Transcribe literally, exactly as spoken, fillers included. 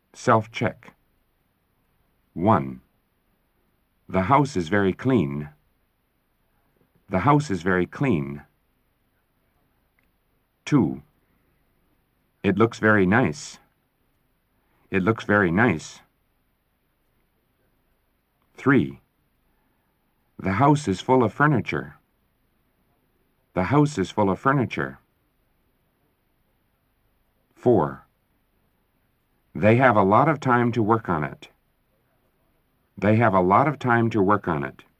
Self-check. one. The house is very clean. The house is very clean. two. It looks very nice. It looks very nice. three. The house is full of furniture. The house is full of furniture. four. They have a lot of time to work on it. They have a lot of time to work on it.